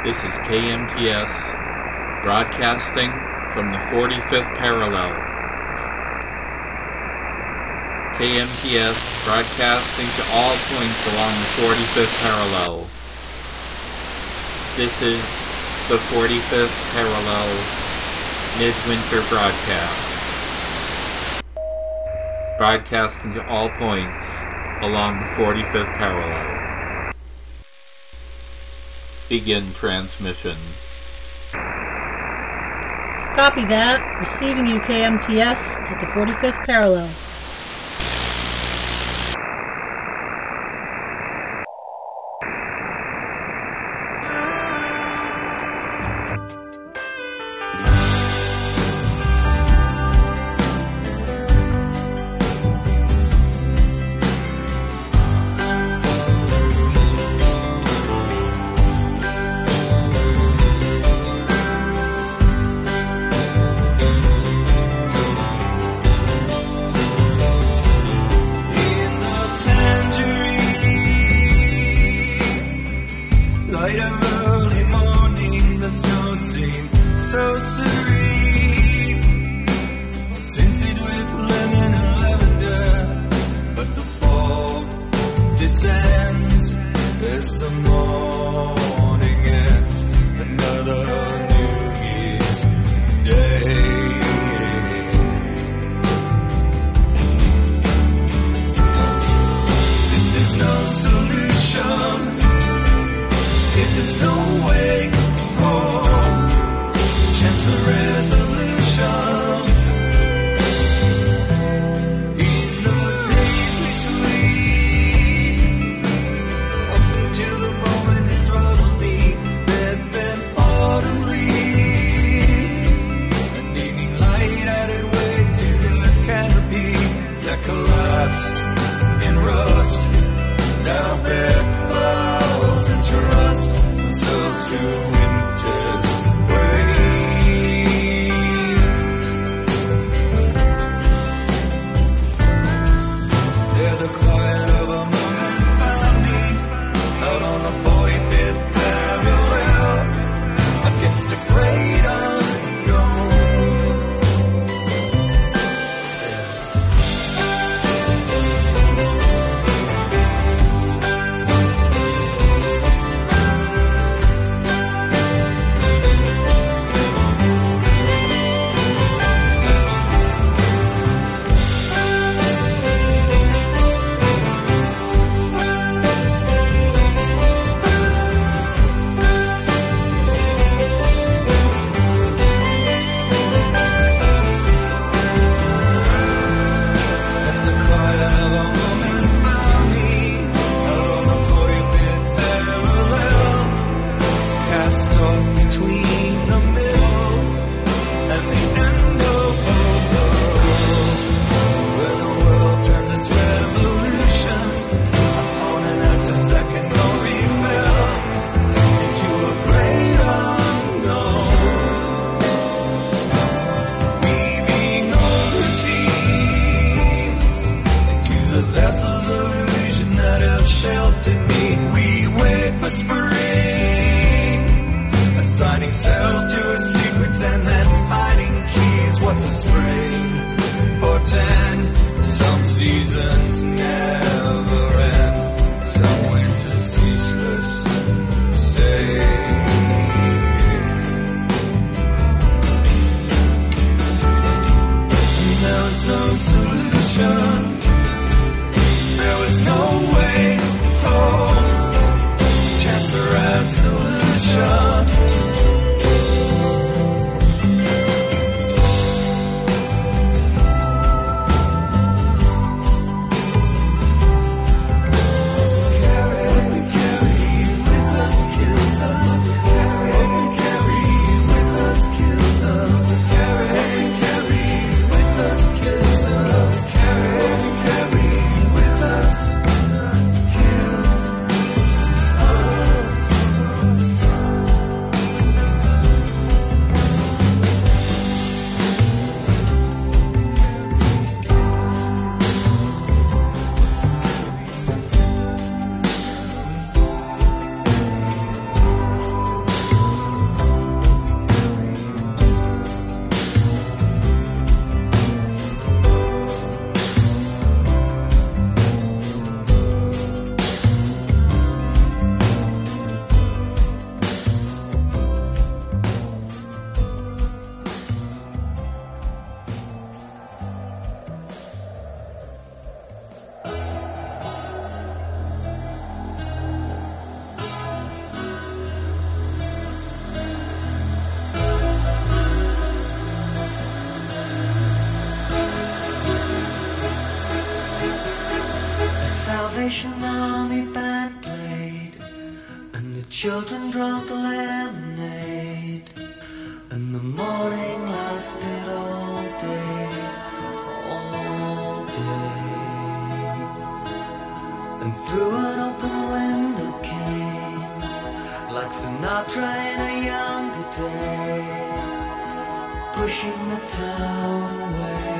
This is KMTS, broadcasting from the 45th parallel. KMTS broadcasting to all points along the 45th parallel. This is the 45th parallel midwinter broadcast. Broadcasting to all points along the 45th parallel. Begin transmission. Copy that. Receiving you, KMTS, at the 45th parallel. children drank lemonade, and the morning lasted all day, all day. And through an open window came, like Sinatra in a younger day, pushing the town away.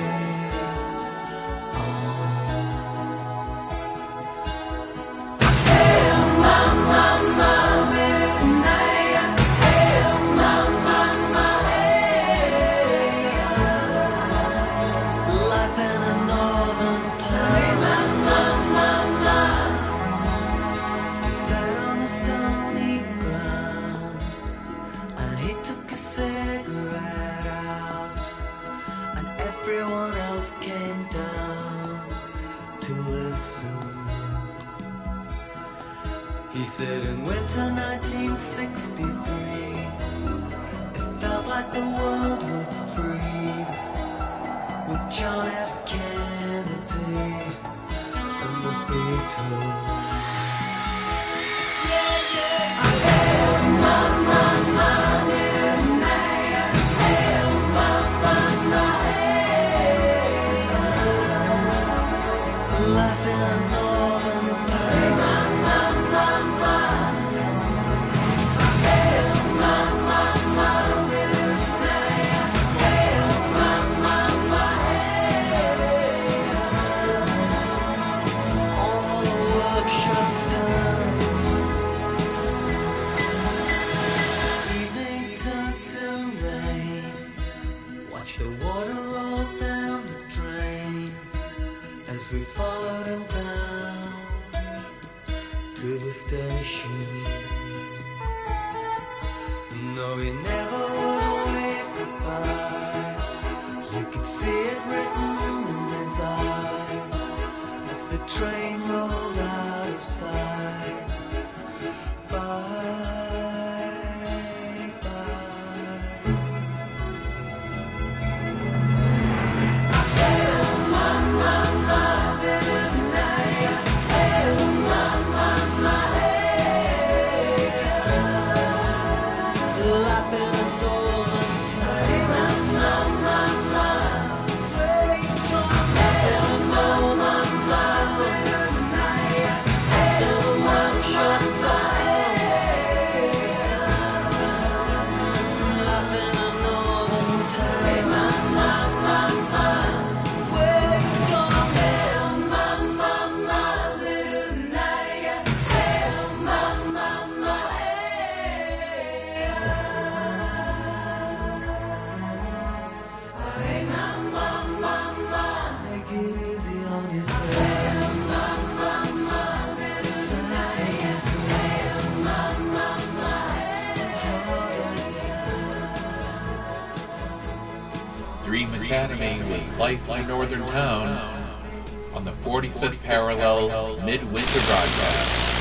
He said in winter 1963, it felt like the world would freeze, with John F. Kennedy and the Beatles. Yeah, yeah. Hey, mama, mama, hey, mama, mama, hey. Life in a northern town. We followed him down to the station. No, he never would wave goodbye. You could see it written in his eyes as the train rolled out of sight. Bye, Dream Academy with Life in a Northern Town on the 45th Parallel Midwinter Broadcast.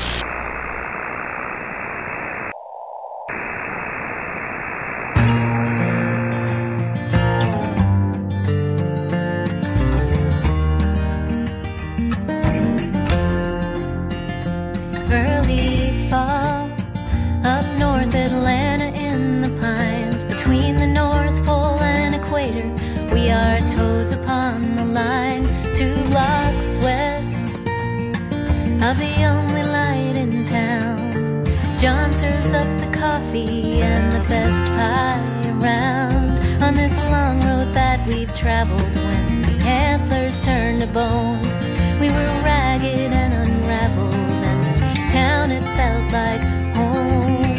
Early fall, up North Atlanta in the pines, between the North Pole and equator, we are toes upon the line, 2 blocks west of the only light in town. John serves up the coffee and the best pie around, on this long road that we've traveled when the antlers turned to bone. We were ragged and unraveled, town, it felt like home.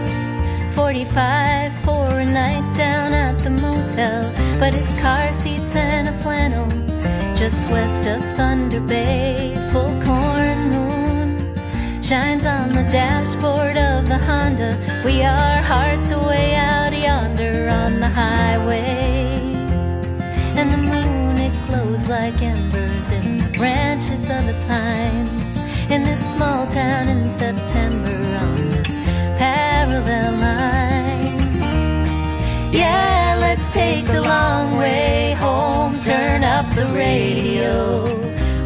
45 for a night down at the motel, but it's car seats and a flannel just west of Thunder Bay. Full corn moon shines on the dashboard of the Honda. We are hearts away out yonder on the highway, and the moon, it glows like embers in the branches of the pines, in this small town in September on this parallel line. Yeah, let's take the long way home, turn up the radio,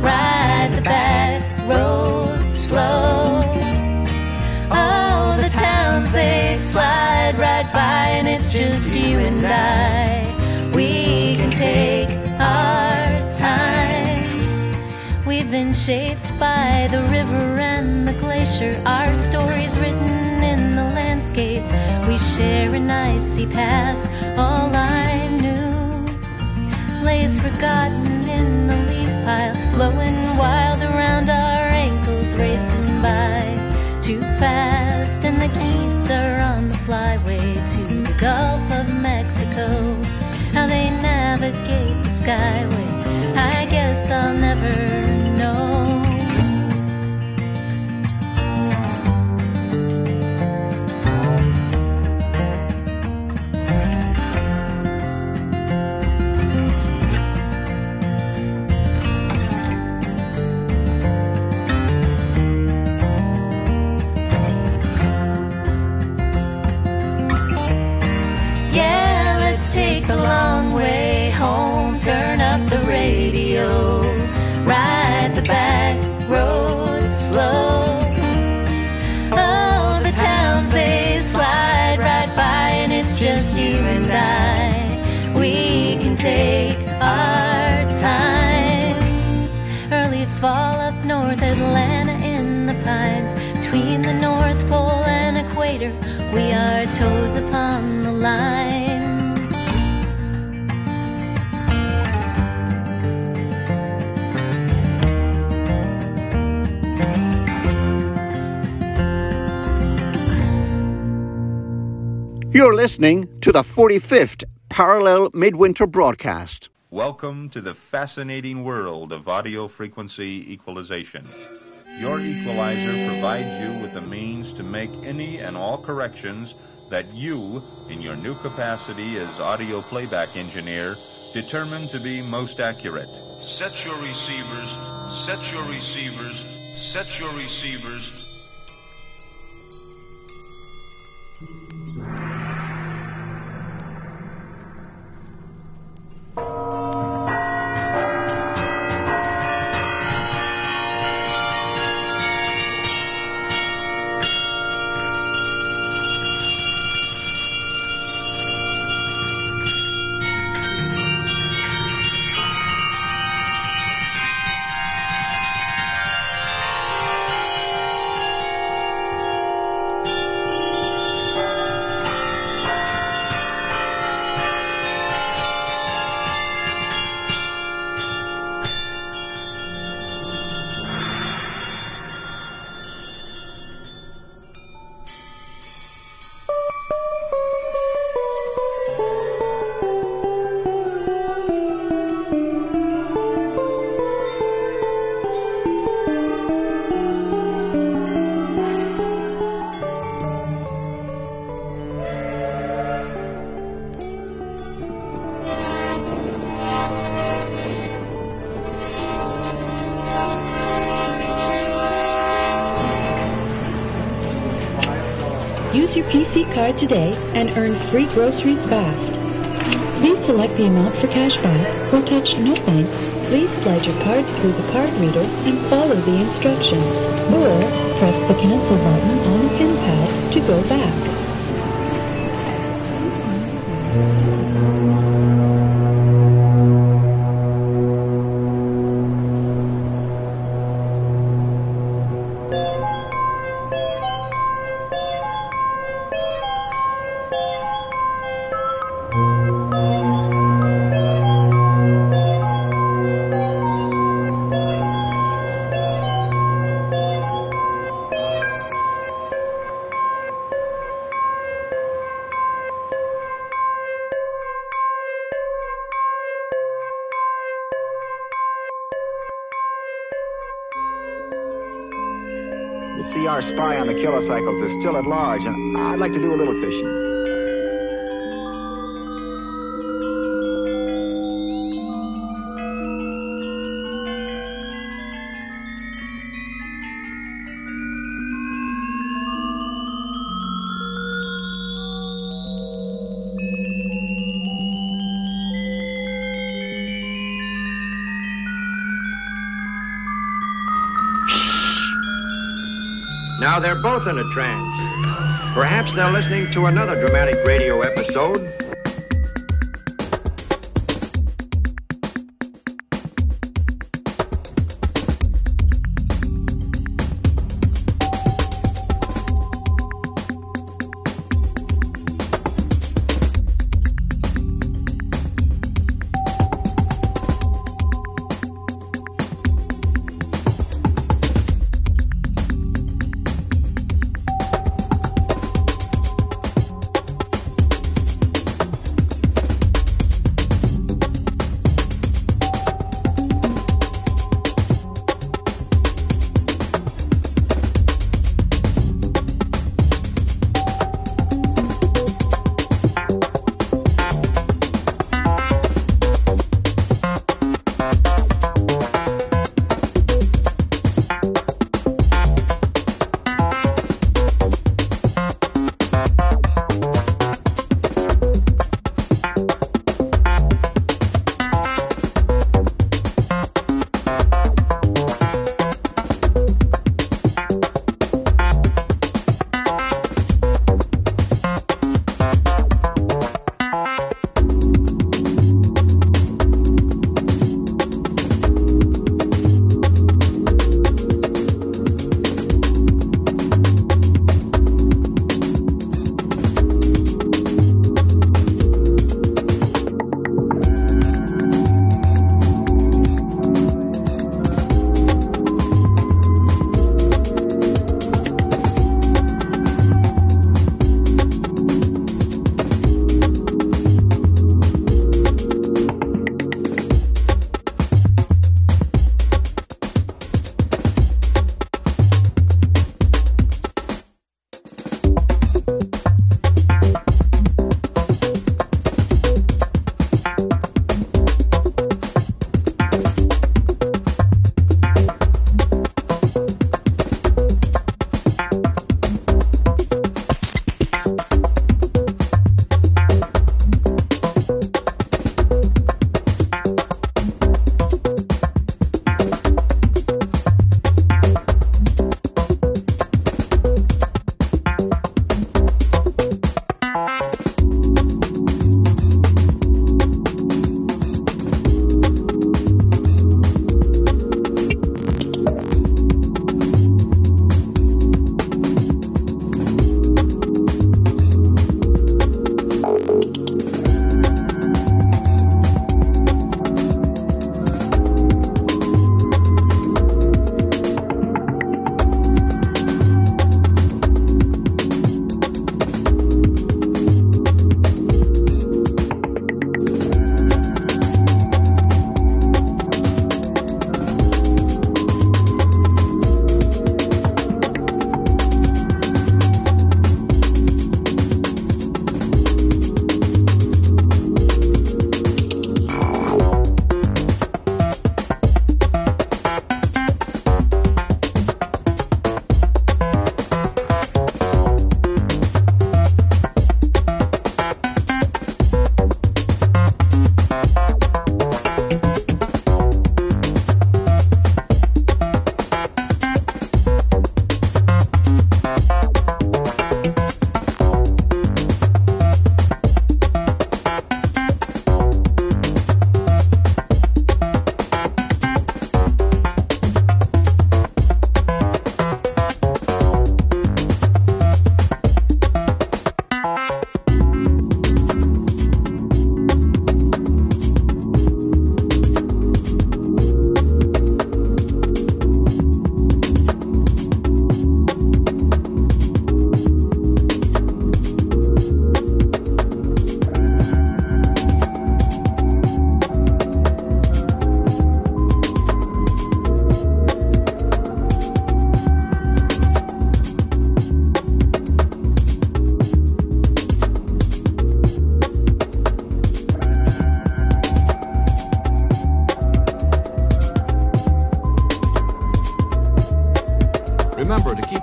ride the back road slow. Oh, the town just you and I. We can take our time. We've been shaped by the river and the glacier. Our stories written in the landscape. We share an icy past. All I knew lays forgotten in the leaf pile, blowing wild around our ankles, racing by too fast. And the geese are on the flyway to the Gulf of Mexico. How they navigate the skyway, I guess I'll never know. Take a long way home, turn up the radio, ride the back road slow. Oh, the towns they slide right by, and it's just you and I. We can take our time. Early fall up North Atlanta in the pines, between the North Pole and equator, we are toes upon the line. You're listening to the 45th Parallel Midwinter Broadcast. Welcome to the fascinating world of audio frequency equalization. Your equalizer provides you with the means to make any and all corrections that you, in your new capacity as audio playback engineer, determine to be most accurate. Set your receivers, set your receivers, set your receivers. Use your PC card today and earn free groceries fast. Please select the amount for cash back or touch No Thanks. Please slide your card through the card reader and follow the instructions. Or press the cancel button on the pin pad to go back. You see, our spy on the kilocycles is still at large, and I'd like to do a little fishing. Now they're both in a trance. Perhaps they're listening to another dramatic radio episode.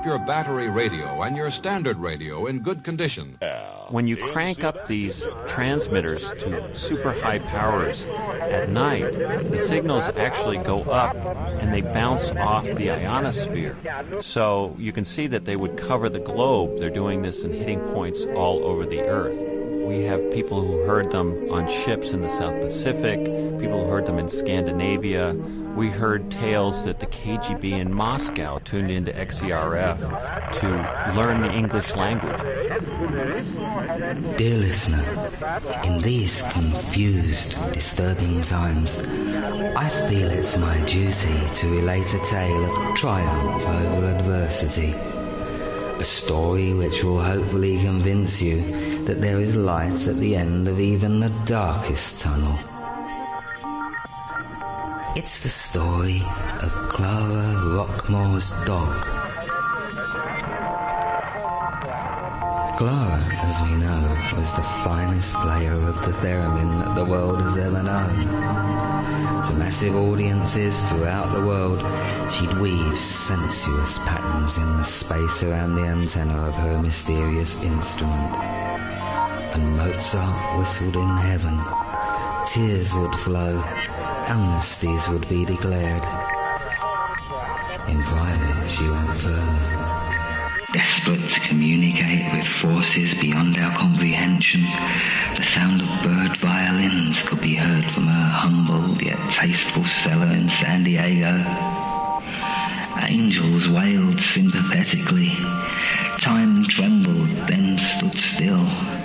your battery radio and your standard radio in good condition. When you crank up these transmitters to super high powers at night, the signals actually go up and they bounce off the ionosphere. So you can see that they would cover the globe. They're doing this in hitting points all over the Earth. We have people who heard them on ships in the South Pacific, people who heard them in Scandinavia. We heard tales that the KGB in Moscow tuned into XERF to learn the English language. Dear listener, in these confused, disturbing times, I feel it's my duty to relate a tale of triumph over adversity. A story which will hopefully convince you that there is light at the end of even the darkest tunnel. It's the story of Clara Rockmore's dog. Clara, as we know, was the finest player of the theremin that the world has ever known. To massive audiences throughout the world, she'd weave sensuous patterns in the space around the antenna of her mysterious instrument. And Mozart whistled in heaven. Tears would flow. Amnesties would be declared. In private, she went further. Desperate to communicate with forces beyond our comprehension, the sound of bird violins could be heard from her humble yet tasteful cellar in San Diego. Angels wailed sympathetically. Time trembled, then stood still.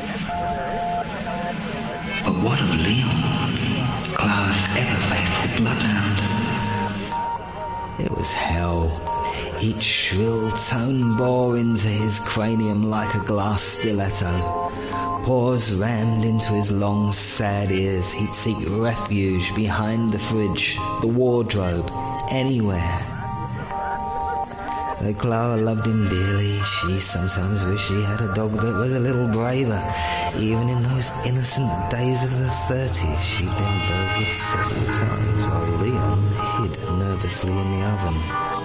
But what of Leon, Clara's ever-faithful bloodhound? It was hell. Each shrill tone bore into his cranium like a glass stiletto. Paws rammed into his long, sad ears. He'd seek refuge behind the fridge, the wardrobe, anywhere. Though Clara loved him dearly, she sometimes wished she had a dog that was a little braver. Even in those innocent days of the 30s, she'd been burgled several times while Leon hid nervously in the oven.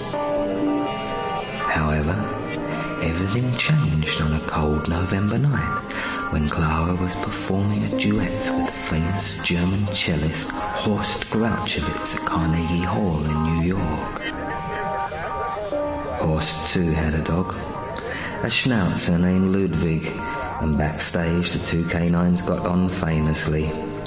However, everything changed on a cold November night when Clara was performing a duet with the famous German cellist Horst Grouchowitz at Carnegie Hall in New York. Horst too had a dog, a schnauzer named Ludwig, and backstage the two canines got on famously.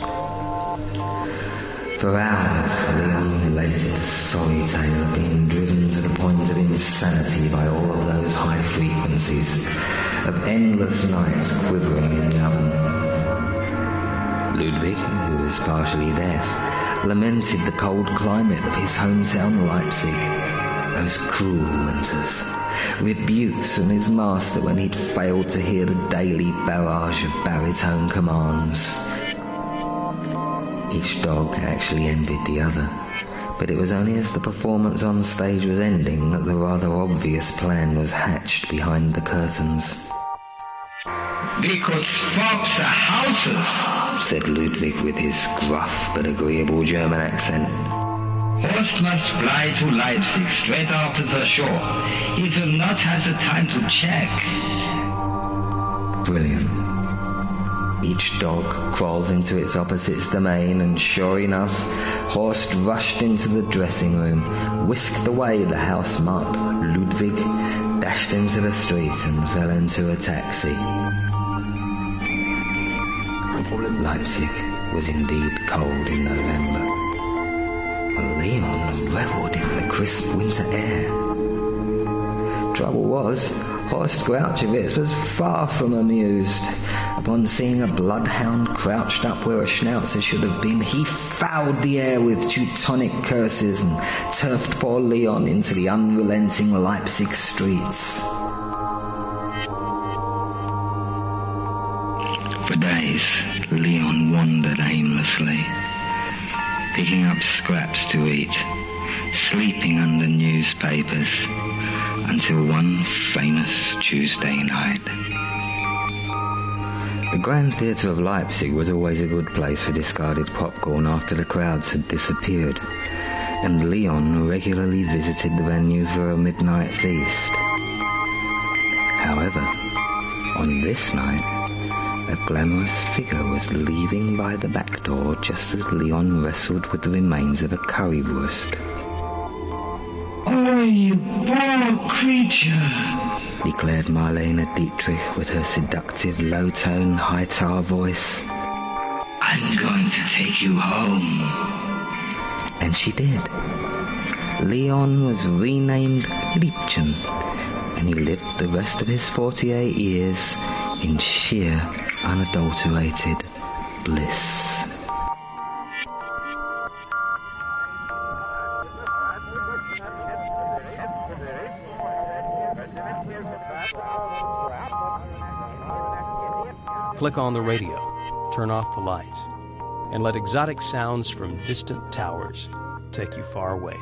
For hours, Leon related the sorry tale of being driven to the point of insanity by all of those high frequencies, of endless nights quivering in the oven. Ludwig, who was partially deaf, lamented the cold climate of his hometown Leipzig, those cruel winters, rebukes from his master when he'd failed to hear the daily barrage of baritone commands. Each dog actually envied the other, but it was only as the performance on stage was ending that the rather obvious plan was hatched behind the curtains. We could swap the houses, said Ludwig with his gruff but agreeable German accent. Horst must fly to Leipzig straight after the show. He will not have the time to check. Brilliant. Each dog crawled into its opposite's domain, and sure enough, Horst rushed into the dressing room, whisked away the house mop. Ludwig dashed into the street and fell into a taxi. Leipzig was indeed cold in November. Leon revelled in the crisp winter air. Trouble was, Horst Grouchowitz was far from amused. Upon seeing a bloodhound crouched up where a schnauzer should have been, he fouled the air with Teutonic curses and turfed poor Leon into the unrelenting Leipzig streets. For days, Leon wandered aimlessly, picking up scraps to eat, sleeping under newspapers, until one famous Tuesday night. The Grand Theatre of Leipzig was always a good place for discarded popcorn after the crowds had disappeared, and Leon regularly visited the venue for a midnight feast. On this night, a glamorous figure was leaving by the back door just as Leon wrestled with the remains of a currywurst. Oh, you poor creature, declared Marlene Dietrich with her seductive low-tone, high-tower voice. I'm going to take you home. And she did. Leon was renamed Liebchen, and he lived the rest of his 48 years in sheer, unadulterated bliss. Click on the radio, turn off the lights, and let exotic sounds from distant towers take you far away.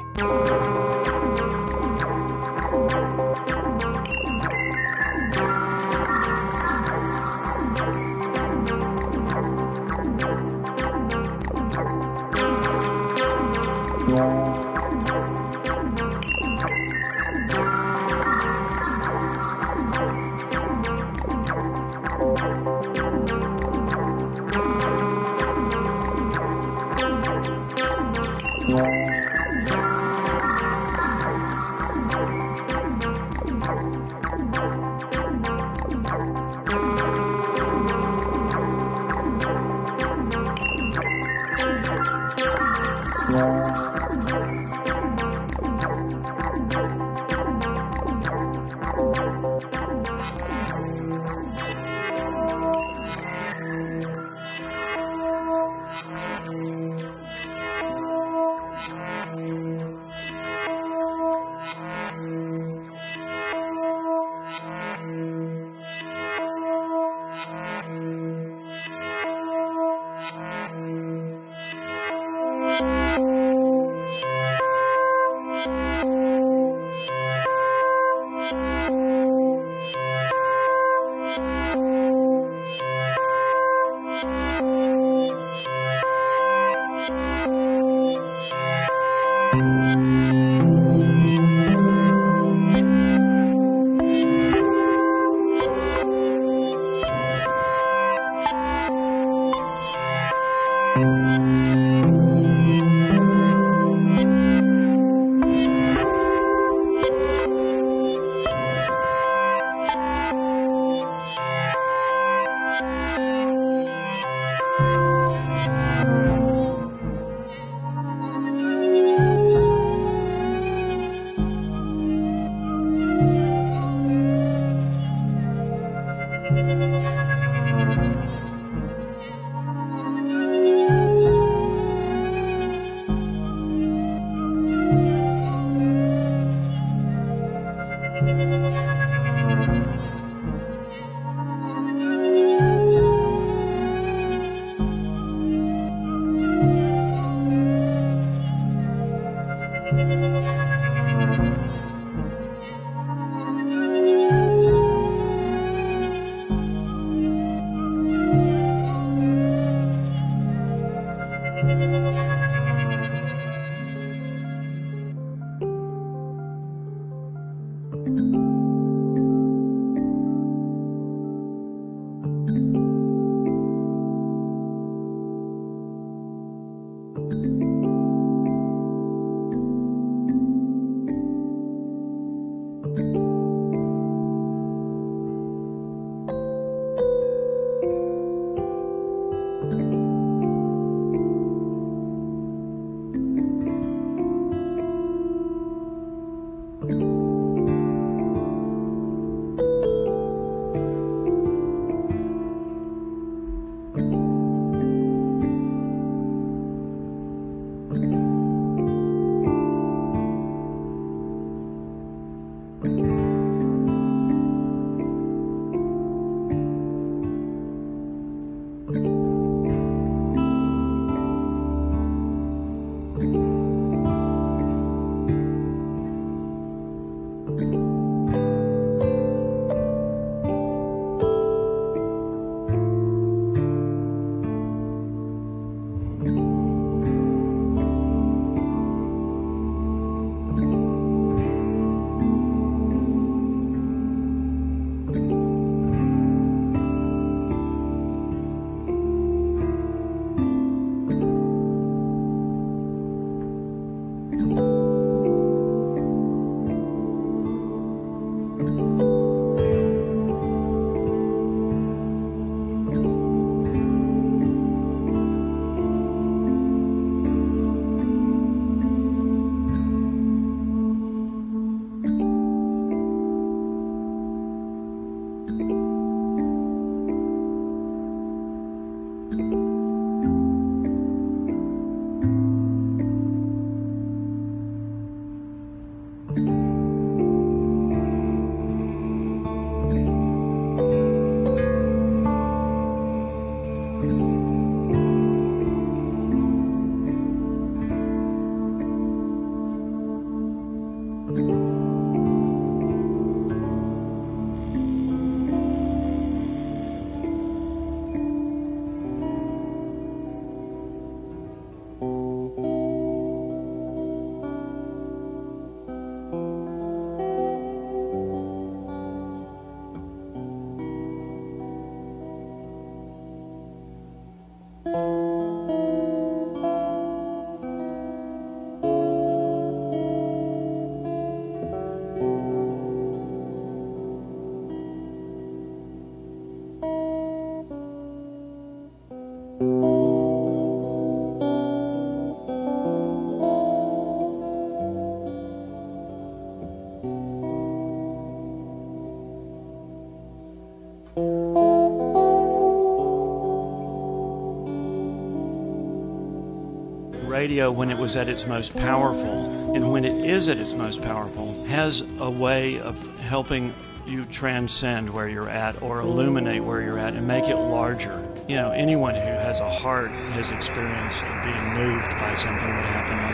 Radio, when it was at its most powerful, and when it is at its most powerful, has a way of helping you transcend where you're at or illuminate where you're at and make it larger. You know, anyone who has a heart has experienced being moved by something that happened on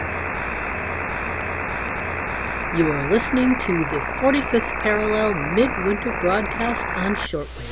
radio. You are listening to the 45th Parallel Midwinter broadcast on shortwave.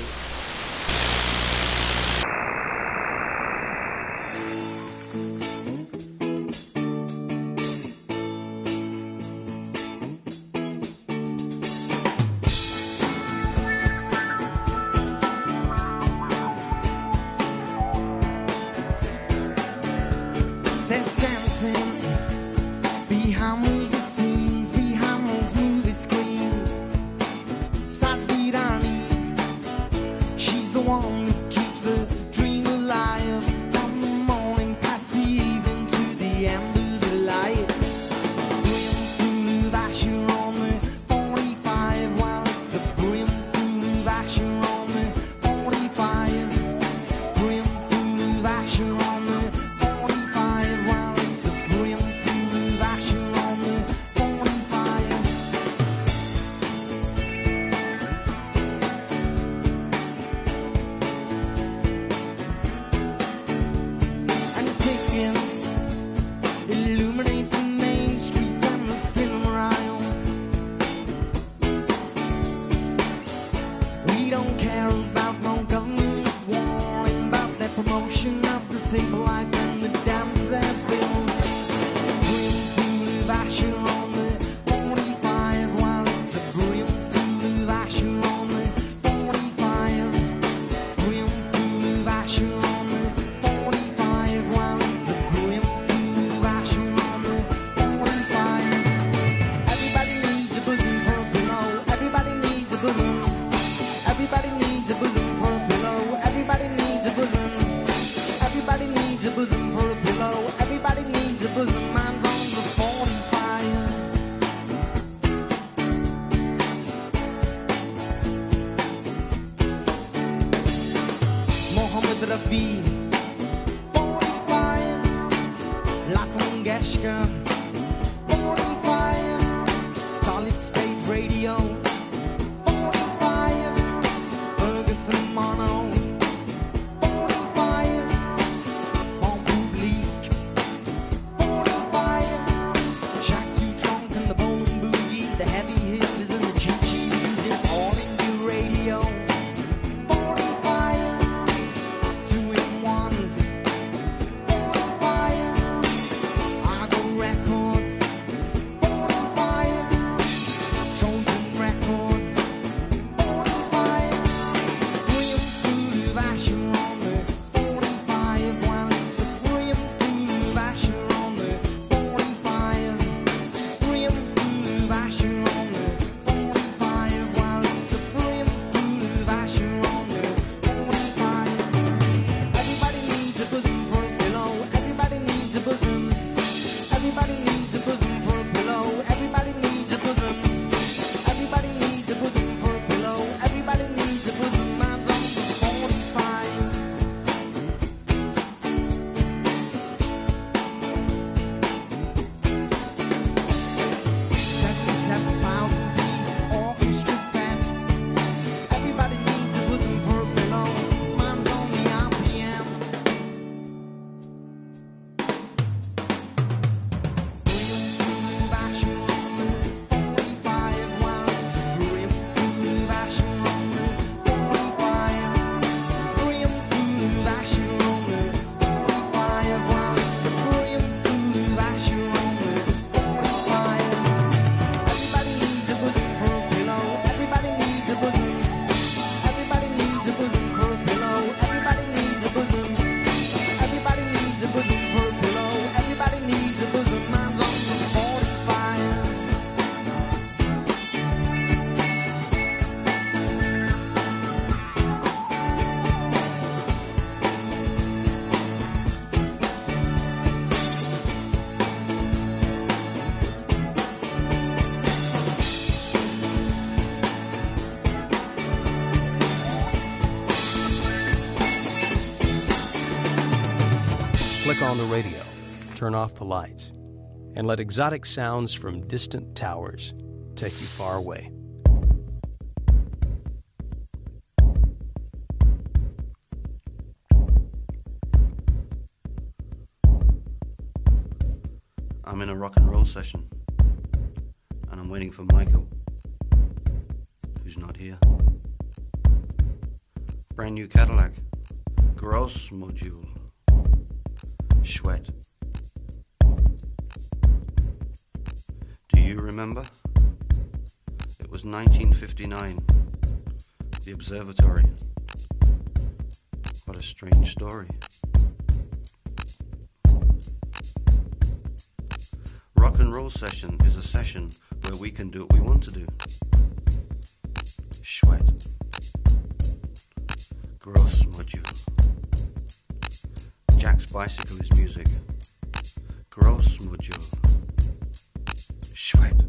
Record Flick on the radio, turn off the lights, and let exotic sounds from distant towers take you far away. I'm in a rock and roll session, and I'm waiting for Michael, who's not here. Brand new Cadillac, gross module, Schwet. Do you remember? It was 1959, the observatory. What a strange story. Rock and roll session is a session where we can do what we want to do. Schwet. Gross module. Jack's bicycle is music. Gross module. Schwet.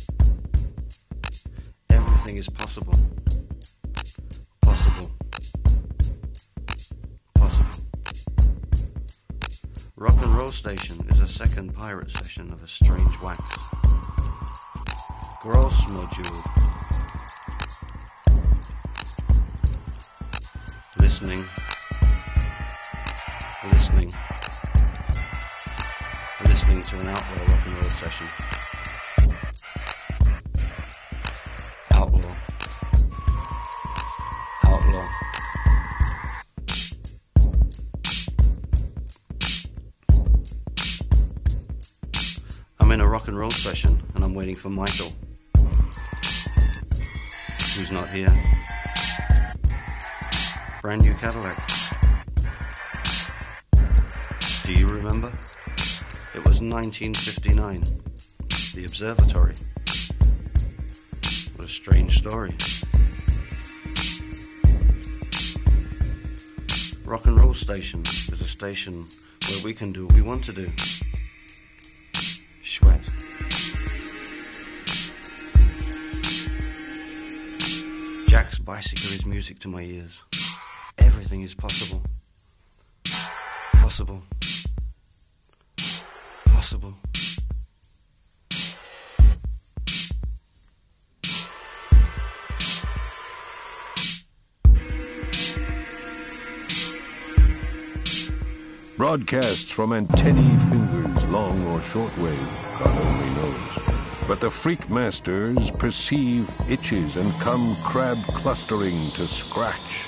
Everything is possible. Possible. Possible. Rock and roll station is a second pirate session of a strange wax. Gross module. Listening. Listening to an outlaw rock and roll session. Outlaw. I'm in a rock and roll session, and I'm waiting for Michael, who's not here. Brand new Cadillac. Do you remember? It was 1959. The observatory. What a strange story. Rock and roll station is a station where we can do what we want to do. Schwet. Jack's bicycle is music to my ears. Everything is possible. Possible. Possible. Broadcasts from antennae fingers, long or shortwave, God only knows. But the freak masters perceive itches and come crab clustering to scratch.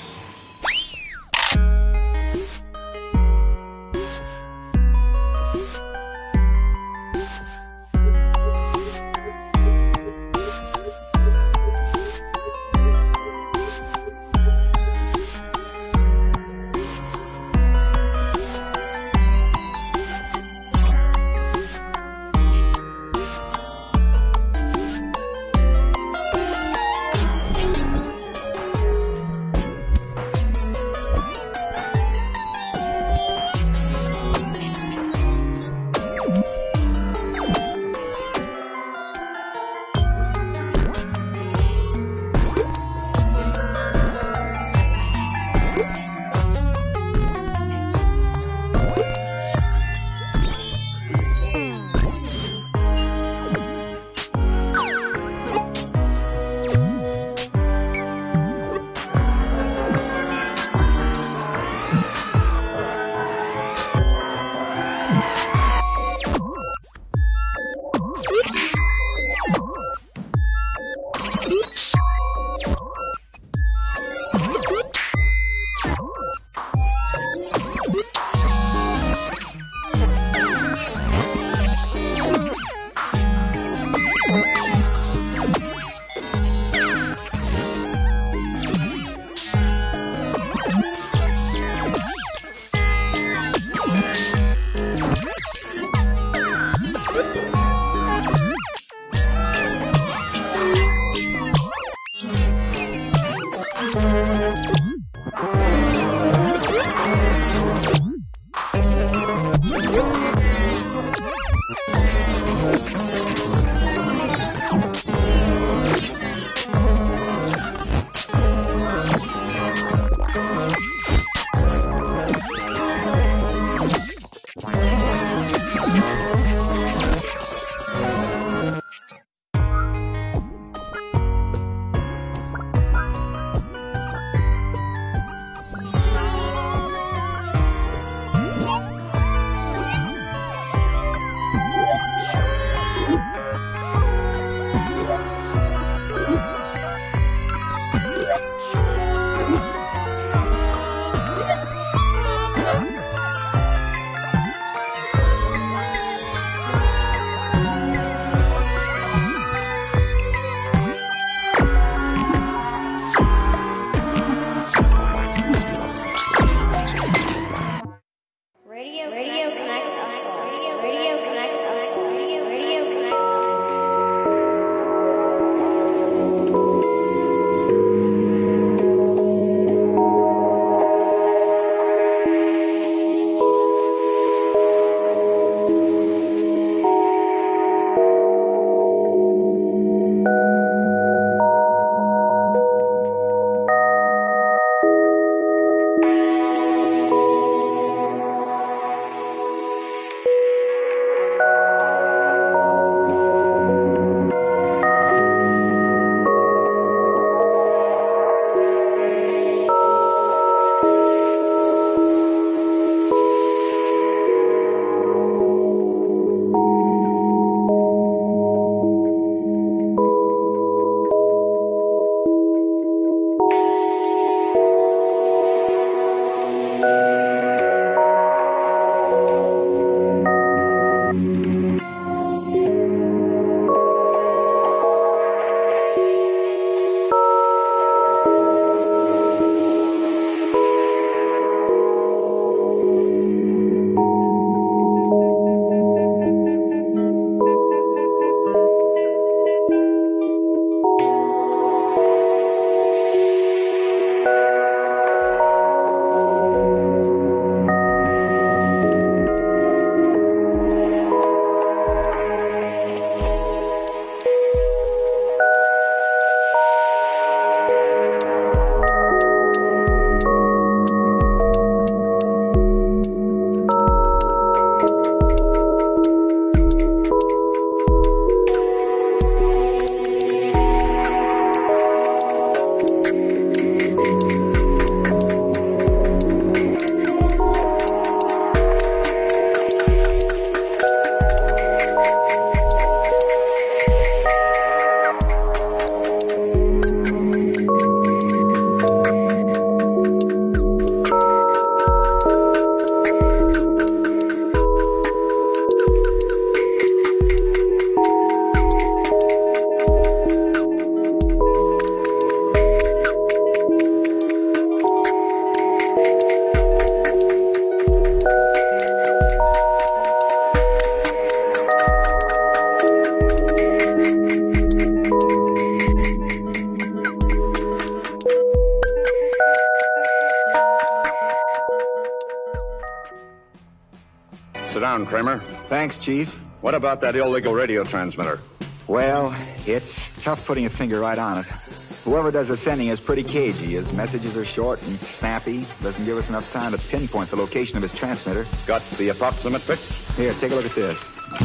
down, Kramer. Thanks, Chief. What about that illegal radio transmitter? Well, it's tough putting a finger right on it. Whoever does the sending is pretty cagey. His messages are short and snappy. Doesn't give us enough time to pinpoint the location of his transmitter. Got the approximate fix? Here, take a look at this.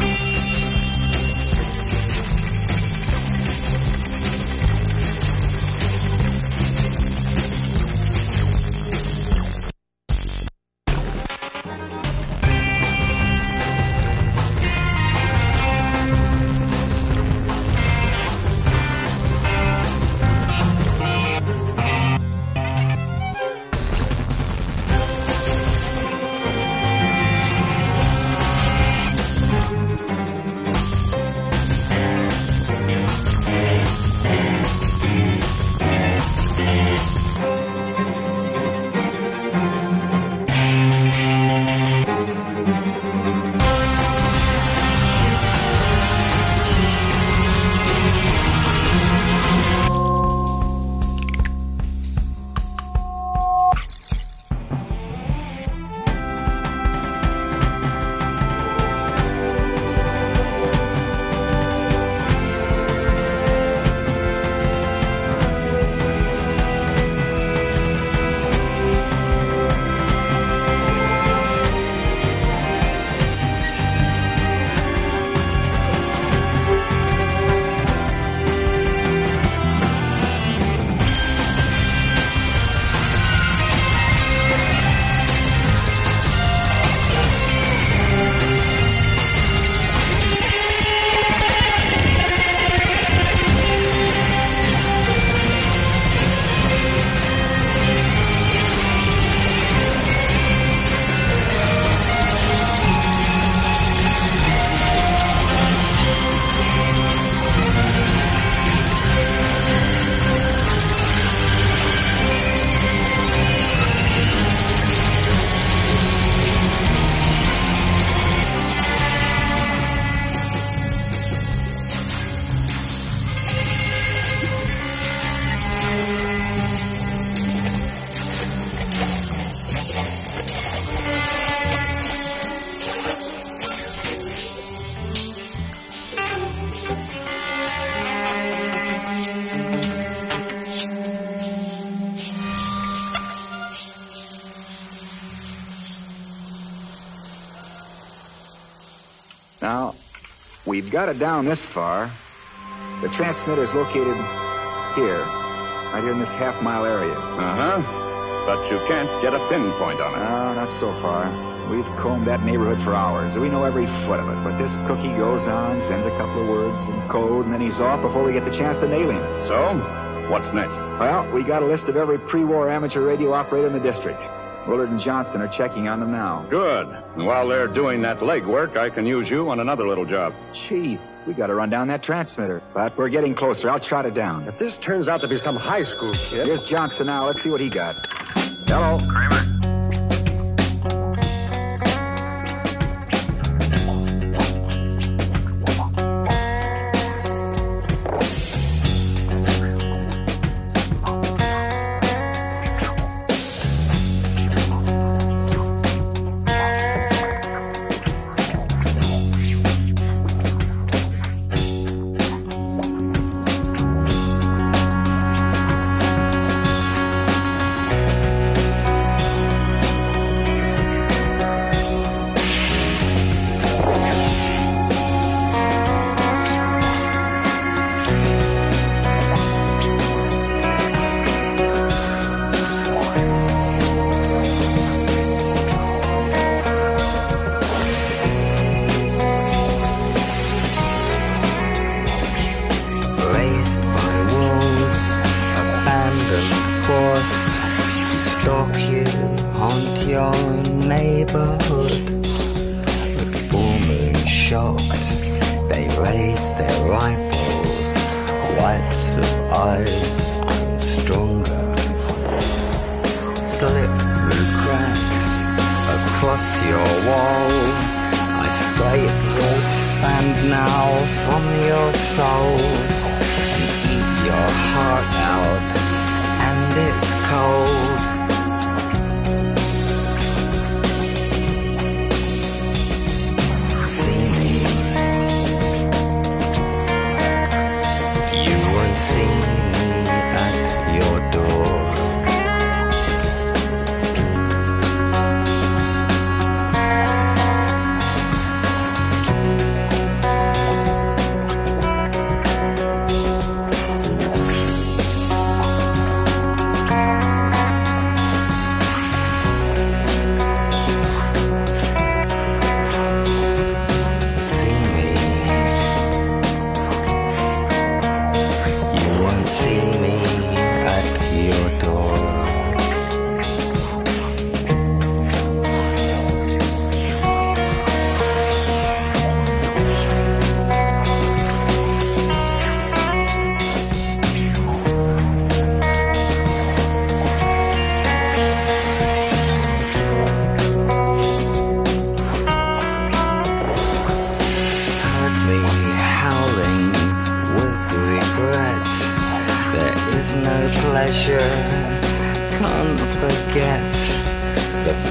Now, we've got it down this far. The transmitter's located here, right here in this half-mile area. Uh-huh. But you can't get a pinpoint on it. No, not so far. We've combed that neighborhood for hours. We know every foot of it. But this cookie goes on, sends a couple of words in code, and then he's off before we get the chance to nail him. So, what's next? Well, we got a list of every pre-war amateur radio operator in the district. Willard and Johnson are checking on them now. Good. And while they're doing that legwork, I can use you on another little job. Chief, we got to run down that transmitter. But we're getting closer. I'll trot it down. If this turns out to be some high school kid... Here's Johnson now. Let's see what he got. Hello. Kramer.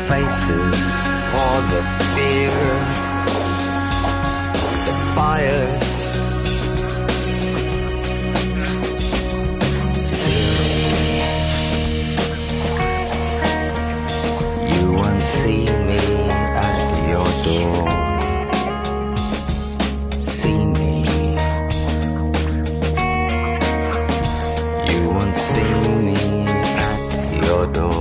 faces or the fear, the fires. You won't see me at your door. See me. You won't see me at your door.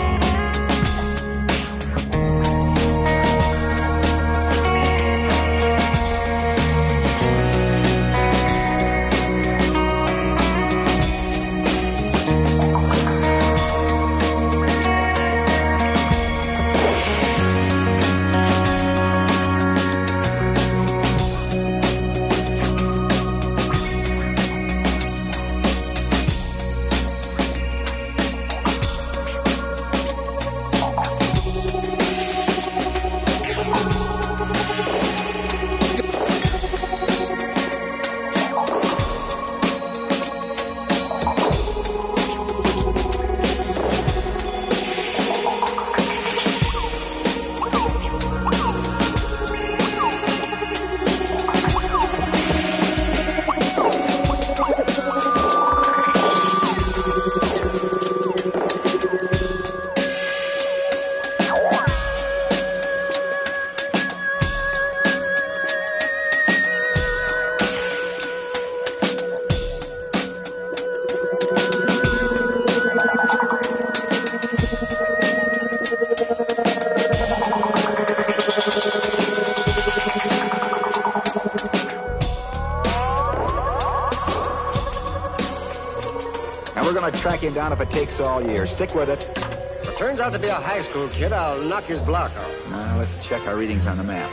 Track him down if it takes all year. Stick with it. If it turns out to be a high school kid, I'll knock his block off. Now, let's check our readings on the map.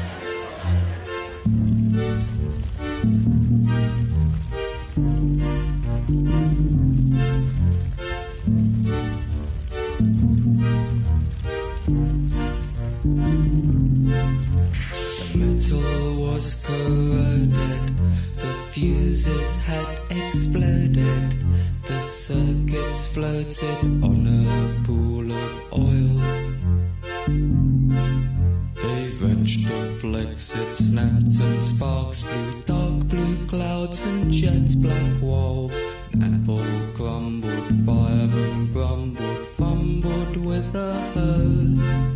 The metal was corroded. The fuses had exploded. The circuits floated on a pool of oil. They wrenched the flex, it snapped and sparks flew. Dark blue clouds and jet black walls. Apple crumbled, fireman grumbled, fumbled with a hose.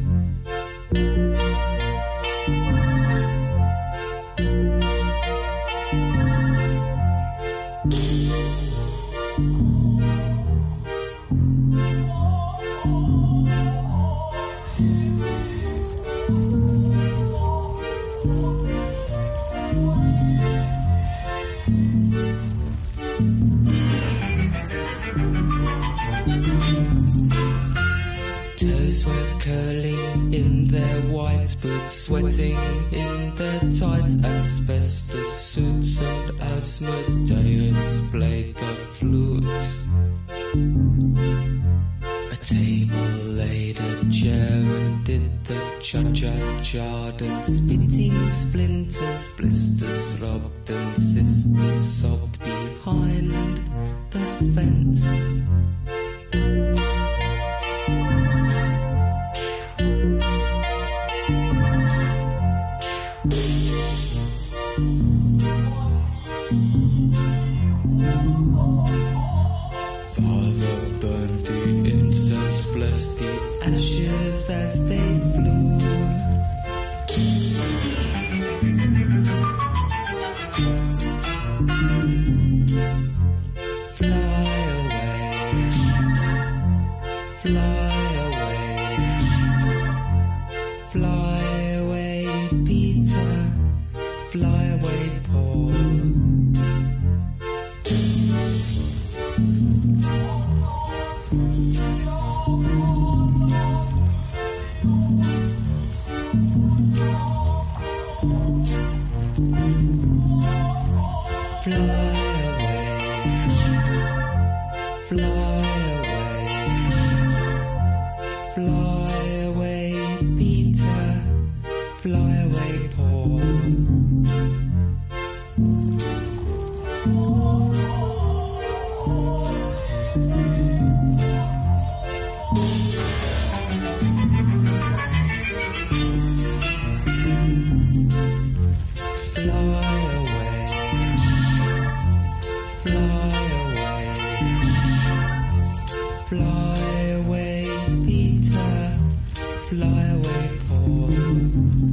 Boots sweating in their tight asbestos suits, and Asmodeus played the flute. A table laid a chair and did the cha-cha-cha'd, and spitting splinters, blisters throbbed, and sisters sobbed behind the fence. As they flew, fly away, fly away, fly away, Peter, fly away, Paul. Fly away, fly away, Peter, fly away, Paul. fly away, boy.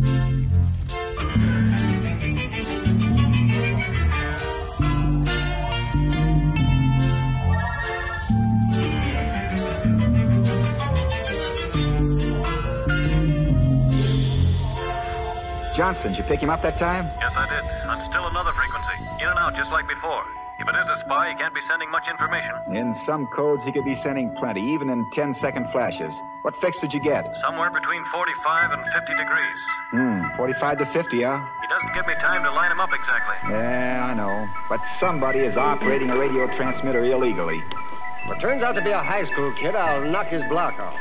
Johnson, did you pick him up that time? Yes, I did. On still another frequency. In and out, just like before. If it is a spy, he can't be sending much information. In some codes, he could be sending plenty, even in 10-second flashes. What fix did you get? Somewhere between 45 and 50 degrees. 45 to 50, huh? He doesn't give me time to line him up exactly. Yeah, I know. But somebody is operating a radio transmitter illegally. Well, turns out to be a high school kid. I'll knock his block off.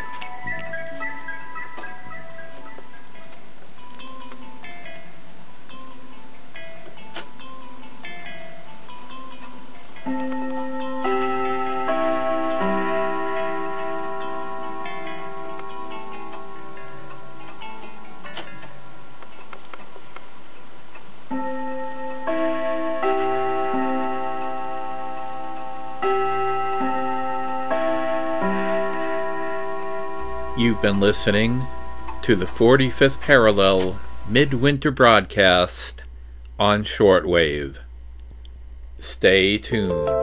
You've been listening to the 45th Parallel Midwinter Broadcast on Shortwave. Stay tuned.